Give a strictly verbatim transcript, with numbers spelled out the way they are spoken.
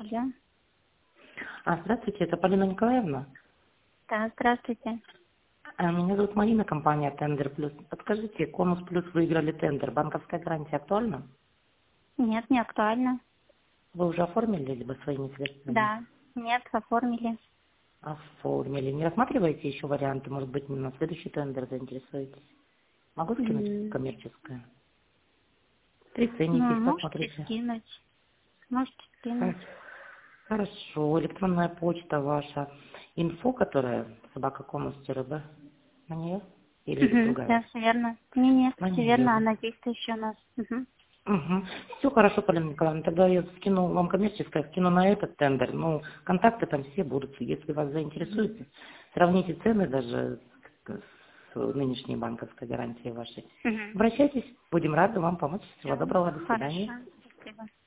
Да, А, здравствуйте, это Полина Николаевна. да, здравствуйте. А, Меня зовут Марина, компания Тендер Плюс. Подскажите, Конус Плюс выиграли тендер. Банковская гарантия актуальна? Нет, не актуально. Вы уже оформили либо своими средствами? Да, нет, оформили. Оформили. Не рассматриваете еще варианты? Может быть, на следующий тендер заинтересуетесь? Могу скинуть М, коммерческое? Приценитесь, Ну, можете посмотрите. скинуть. Можете Хо- скинуть. Хорошо. Электронная почта ваша. Инфо, которая собака рб. На нее? Или Угу, другая? да, все верно. Не, нет, На все верно, нее. она действующая у нас. Угу. Угу. Все хорошо, Полина Николаевна. Тогда я скину вам коммерческое, скину на этот тендер. Ну, контакты там все будут. Если вас Угу. заинтересует, сравните цены даже с с нынешней банковской гарантией вашей. Угу. Обращайтесь, будем рады вам помочь. Всего Все, доброго, до свидания. хорошо. Спасибо.